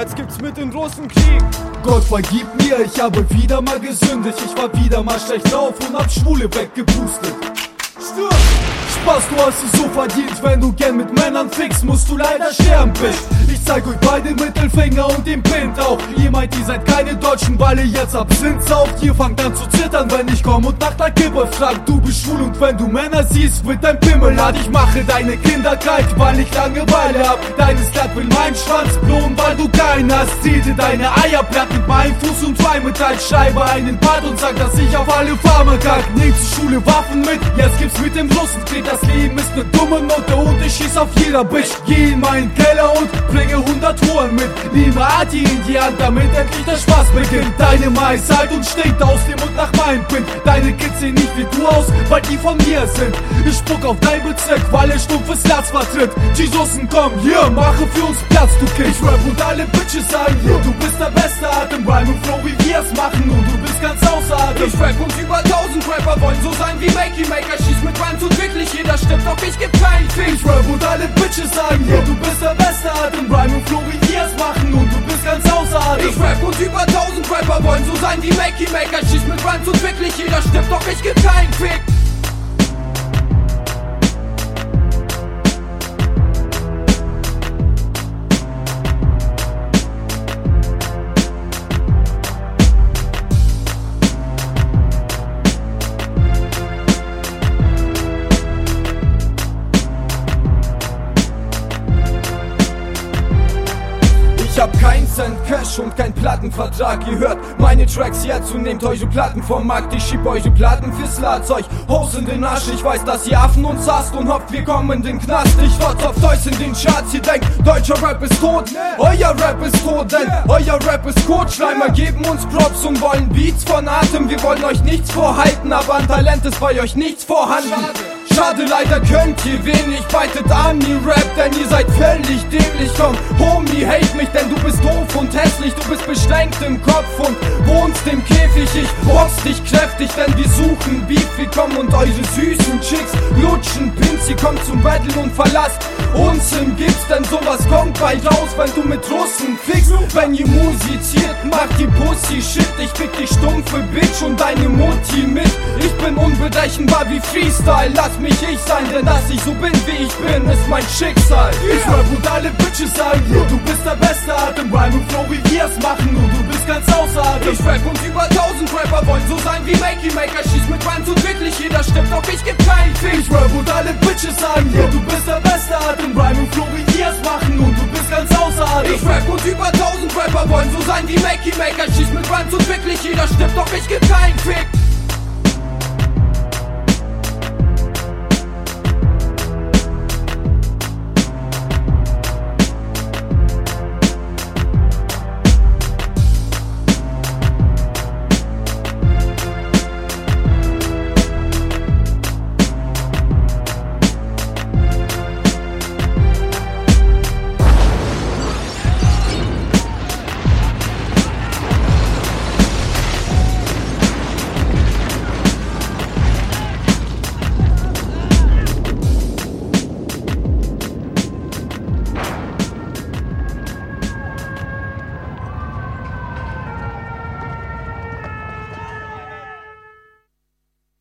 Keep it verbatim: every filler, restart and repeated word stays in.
jetzt gibt's mit den Russen Krieg. Gott vergib mir, ich habe wieder mal gesündigt. Ich war wieder mal schlecht drauf und hab Schwule weggepustet. Stirb! Spaß, du hast es so verdient. Wenn du gern mit Männern fickst, musst du leider sterben, Bitch. Ich zeig euch beide Mittelfinger und den Pint auch. Ihr meint, ihr seid keine Deutschen, weil ihr jetzt Absinth sauft. Ihr fangt an zu zittern, wenn ich komm und nach der Kippe frag. Du bist schwul und wenn du Männer siehst, wird dein Pimmel hart. Ich mache deine Kinder kalt, weil ich Langeweile hab. Deines Glatt will mein Schwanz bloßen, weil du keinen hast. Zieh dir deine Eier platt mit meinem Fuß und zwei Metallscheibe einen Part und sag, dass ich auf alle Farmer kack. Nehm zur Schule Waffen mit, jetzt gibt's mit dem Russenkrieg. Das Leben ist ne dumme Note und ich schieß auf jeder Bitch. Geh in meinen Keller und bringe hundert Huren mit. Nehme Arti in die Hand, damit endlich der Spaß beginnt. Deine Mais halt und stinkt aus dem Mund nach meinem Pin. Deine Kids sehen nicht wie du aus, weil die von mir sind. Ich spuck auf dein Bezirk, weil er stumpfes Herz vertritt. Die Russen kommen hier, mache für uns Platz, du Kind. Ich rap und alle Bitches sagen hier, du bist der beste Atem. Rhyme und Flow, wie wir es machen und du bist ganz außer Atem. Ich rap und über tausend Rapper wollen so sein wie Makey Maker. Schieß mit Rhymes und wirklich jeder stimmt, doch ich geb keinen Fick. Ich rap und alle Bitches sagen hier, du bist der beste Atem. Rhyme und Flow, wie wir es machen und du bist ganz außer Atem. Ich rap und über tausend Rapper wollen so sein wie Makey Maker. Schieß mit Rhymes und wirklich jeder stimmt, doch ich geb keinen Fick. Ich hab keinen Cent Cash und kein Plattenvertrag. Ihr hört meine Tracks jetzt und nehmt eure Platten vom Markt. Ich schieb eure Platten fürs Ladzeug, Hose in den Arsch. Ich weiß, dass ihr Affen uns hasst und hofft, wir kommen in den Knast. Ich rotz auf Deutsch in den Charts. Ihr denkt, deutscher Rap ist tot. Euer Rap ist tot, denn euer Rap ist Kotschleimer geben uns Props und wollen Beats von Atem. Wir wollen euch nichts vorhalten, aber an Talent ist bei euch nichts vorhanden. Schade, leider könnt ihr wenig, beitet an ihr Rap, denn ihr seid völlig dämlich. Komm, Homie, hate mich, denn du bist doof und hässlich. Du bist beschränkt im Kopf und wohnst im Käfig. Ich box dich kräftig, denn wir suchen Beef. Wir kommen und eure süßen Chicks lutschen Pins. Ihr kommt zum Battle und verlasst uns im Gips, denn sowas kommt bei raus, wenn du mit Russen fickst. Wenn ihr musiziert, macht ihr Pussy-Shit. Ich fick die stumpfe Bitch und deine Mutti mit. Ich bin unberechenbar wie Freestyle, lass mich ich sein, denn dass ich so bin wie ich bin, ist mein Schicksal. Yeah. Ich rap und alle Bitches sagen hier, du bist der beste Atem. Rhyme und Flow, wie wir es machen und du bist ganz außer Atem. Ich rap und über tausend Rapper wollen so sein wie Makey Maker. Schieß mit Rhymes und wirklich jeder stimmt, doch ich geb keinen Fick. Ich rap und alle Bitches sagen hier, du bist der beste Atem. Rhyme und Flow, wie wir es machen und du bist ganz außer Atem. Ich rap und über tausend Rapper wollen so sein wie Makey Maker. Schieß mit Rhymes und wirklich jeder stimmt, doch ich geb keinen Fick.